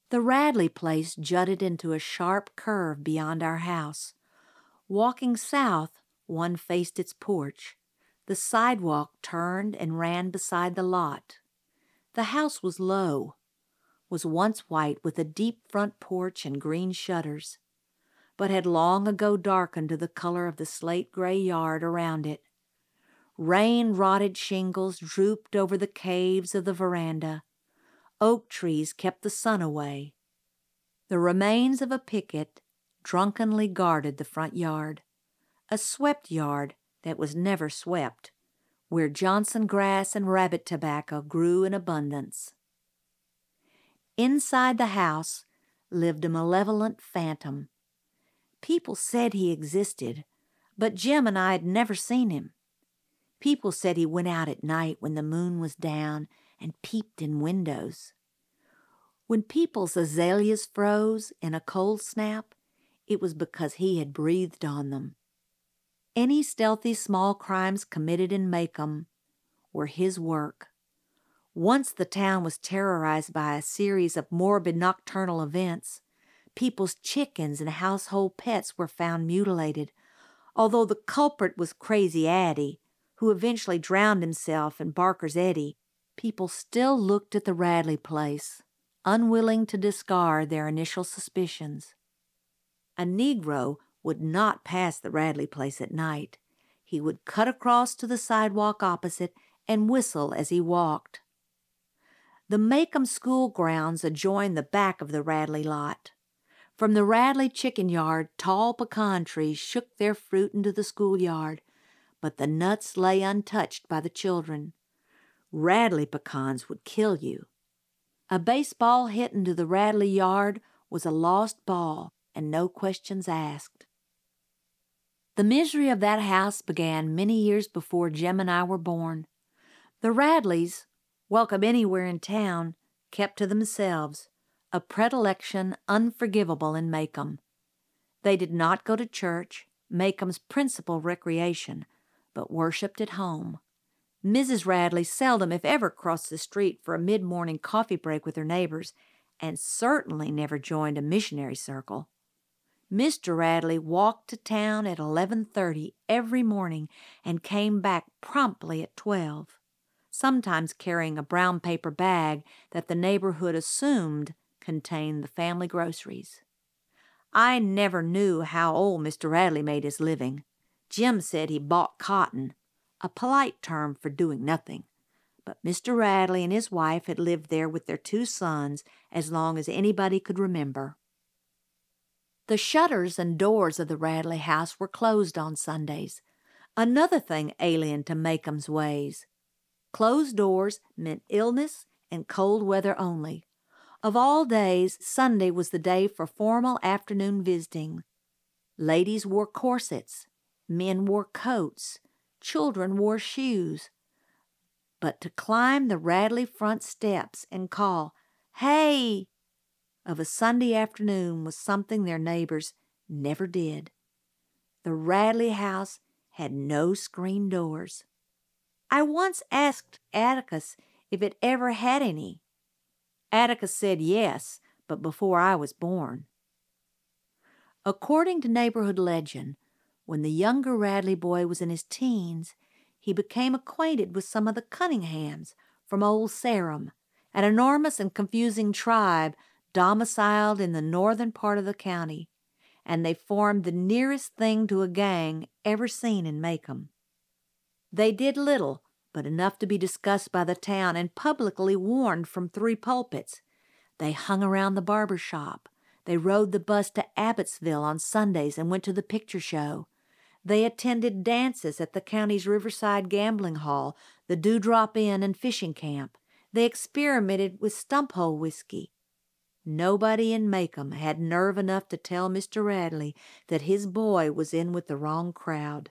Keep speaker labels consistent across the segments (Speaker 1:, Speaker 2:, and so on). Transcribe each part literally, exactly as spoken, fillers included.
Speaker 1: The Radley place jutted into a sharp curve beyond our house. Walking south, one faced its porch. The sidewalk turned and ran beside the lot. The house was low, was once white with a deep front porch and green shutters, but had long ago darkened to the color of the slate-gray yard around it. Rain-rotted shingles drooped over the caves of the veranda. Oak trees kept the sun away. The remains of a picket drunkenly guarded the front yard, a swept yard that was never swept, where Johnson grass and rabbit tobacco grew in abundance. Inside the house lived a malevolent phantom. People said he existed, but Jim and I had never seen him. People said he went out at night when the moon was down and peeped in windows. When people's azaleas froze in a cold snap, it was because he had breathed on them. Any stealthy small crimes committed in Macomb were his work. Once the town was terrorized by a series of morbid nocturnal events. People's chickens and household pets were found mutilated, although the culprit was Crazy Addie, who eventually drowned himself in Barker's Eddy. People still looked at the Radley place, unwilling to discard their initial suspicions. A Negro would not pass the Radley place at night. He would cut across to the sidewalk opposite and whistle as he walked. The Macomb school grounds adjoined the back of the Radley lot. From the Radley chicken yard, tall pecan trees shook their fruit into the schoolyard, but the nuts lay untouched by the children. Radley pecans would kill you. A baseball hit into the Radley yard was a lost ball and no questions asked. The misery of that house began many years before Jim and I were born. The Radleys, welcome anywhere in town, kept to themselves, a predilection unforgivable in Macomb. They did not go to church, Macomb's principal recreation, but worshipped at home. Missus Radley seldom, if ever, crossed the street for a mid-morning coffee break with her neighbors, and certainly never joined a missionary circle. Mister Radley walked to town at eleven thirty every morning and came back promptly at twelve, sometimes carrying a brown paper bag that the neighborhood assumed contained the family groceries. I never knew how old Mister Radley made his living. Jim said he bought cotton, a polite term for doing nothing, but Mister Radley and his wife had lived there with their two sons as long as anybody could remember. The shutters and doors of the Radley house were closed on Sundays, another thing alien to Macomb's ways. Closed doors meant illness and cold weather only. Of all days, Sunday was the day for formal afternoon visiting. Ladies wore corsets, men wore coats, children wore shoes. But to climb the Radley front steps and call, "Hey!" of a Sunday afternoon was something their neighbors never did. The Radley house had no screen doors. I once asked Atticus if it ever had any. Atticus said yes, but before I was born. According to neighborhood legend, when the younger Radley boy was in his teens, he became acquainted with some of the Cunninghams from Old Sarum, an enormous and confusing tribe domiciled in the northern part of the county, and they formed the nearest thing to a gang ever seen in Macomb. They did little, but enough to be discussed by the town and publicly warned from three pulpits. They hung around the barber shop. They rode the bus to Abbotsville on Sundays and went to the picture show. They attended dances at the county's Riverside Gambling Hall, the Dewdrop Inn and fishing camp. They experimented with stump-hole whiskey. Nobody in Macomb had nerve enough to tell Mister Radley that his boy was in with the wrong crowd.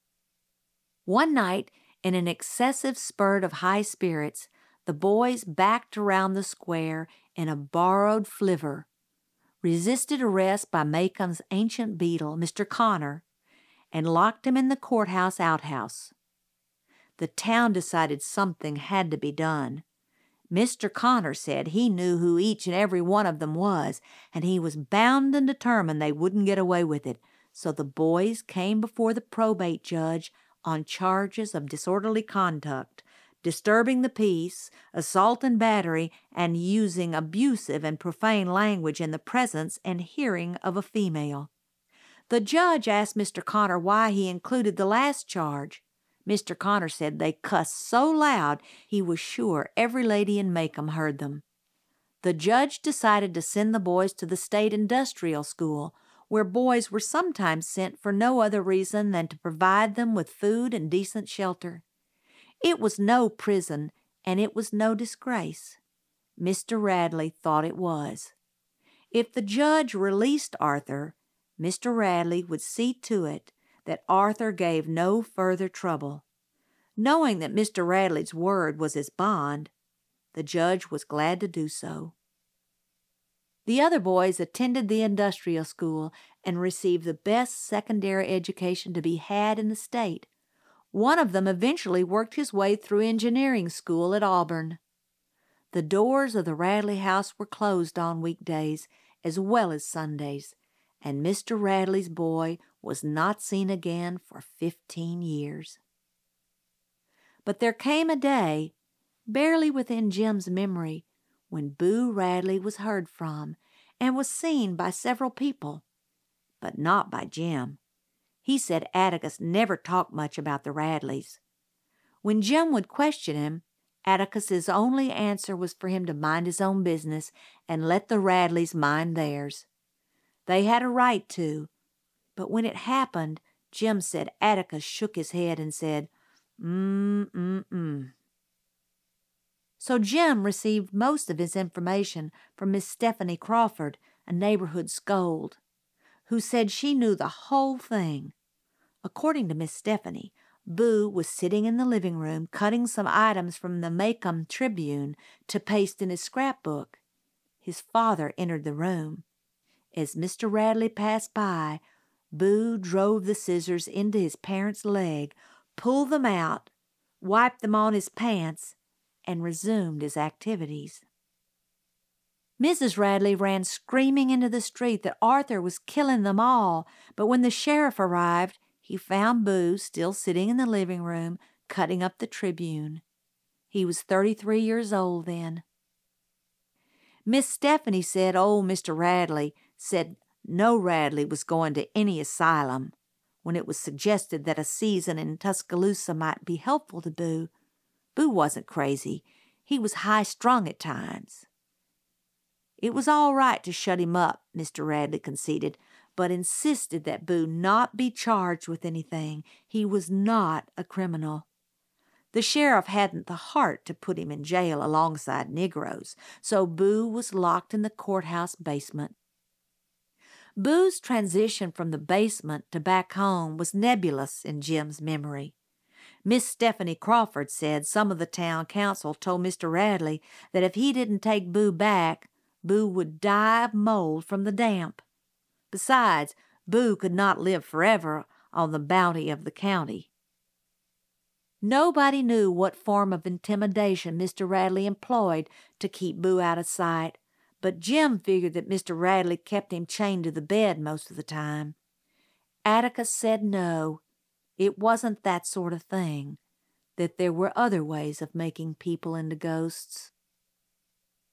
Speaker 1: One night, in an excessive spurt of high spirits, the boys backed around the square in a borrowed flivver, resisted arrest by Macomb's ancient beadle, Mister Connor, and locked him in the courthouse outhouse. The town decided something had to be done. Mister Connor said he knew who each and every one of them was, and he was bound and determined they wouldn't get away with it. So the boys came before the probate judge on charges of disorderly conduct, disturbing the peace, assault and battery, and using abusive and profane language in the presence and hearing of a female. The judge asked Mister Connor why he included the last charge. Mister Connor said they cussed so loud he was sure every lady in Macomb heard them. The judge decided to send the boys to the State Industrial School, where boys were sometimes sent for no other reason than to provide them with food and decent shelter. It was no prison, and it was no disgrace. Mister Radley thought it was. If the judge released Arthur, Mister Radley would see to it that Arthur gave no further trouble. Knowing that Mister Radley's word was his bond, the judge was glad to do so. The other boys attended the industrial school and received the best secondary education to be had in the state. One of them eventually worked his way through engineering school at Auburn. The doors of the Radley house were closed on weekdays as well as Sundays, and Mister Radley's boy was not seen again for fifteen years. But there came a day, barely within Jim's memory, when Boo Radley was heard from and was seen by several people, but not by Jim. He said Atticus never talked much about the Radleys. When Jim would question him, Atticus's only answer was for him to mind his own business and let the Radleys mind theirs. They had a right to, but when it happened, Jim said Atticus shook his head and said, mm-mm-mm. So Jim received most of his information from Miss Stephanie Crawford, a neighborhood scold, who said she knew the whole thing. According to Miss Stephanie, Boo was sitting in the living room cutting some items from the Macomb Tribune to paste in his scrapbook. His father entered the room. As Mister Radley passed by, Boo drove the scissors into his parent's leg, pulled them out, wiped them on his pants, and resumed his activities. Missus Radley ran screaming into the street that Arthur was killing them all, but when the sheriff arrived, he found Boo still sitting in the living room, cutting up the Tribune. He was thirty-three years old then. Miss Stephanie said old Mister Radley said no Radley was going to any asylum. When it was suggested that a season in Tuscaloosa might be helpful to Boo, Boo wasn't crazy. He was high-strung at times. It was all right to shut him up, Mister Radley conceded, but insisted that Boo not be charged with anything. He was not a criminal. The sheriff hadn't the heart to put him in jail alongside Negroes, so Boo was locked in the courthouse basement. Boo's transition from the basement to back home was nebulous in Jim's memory. Miss Stephanie Crawford said some of the town council told Mister Radley that if he didn't take Boo back, Boo would die of mold from the damp. Besides, Boo could not live forever on the bounty of the county. Nobody knew what form of intimidation Mister Radley employed to keep Boo out of sight, but Jim figured that Mister Radley kept him chained to the bed most of the time. Atticus said no, it wasn't that sort of thing, that there were other ways of making people into ghosts.